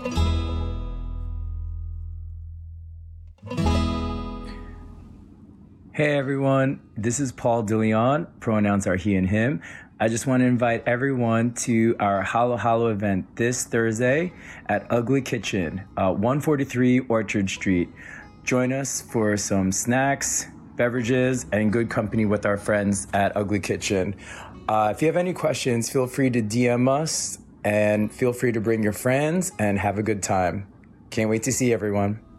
Hey everyone, this is Paul DeLeon. Pronouns are he and him. I just want to invite everyone to our Halo Halo event this Thursday at Ugly Kitchen, 143 Orchard Street. Join us for some snacks, beverages, and good company with our friends at Ugly Kitchen. If you have any questions, feel free to DM us and feel free to bring your friends and have a good time. Can't wait to see everyone.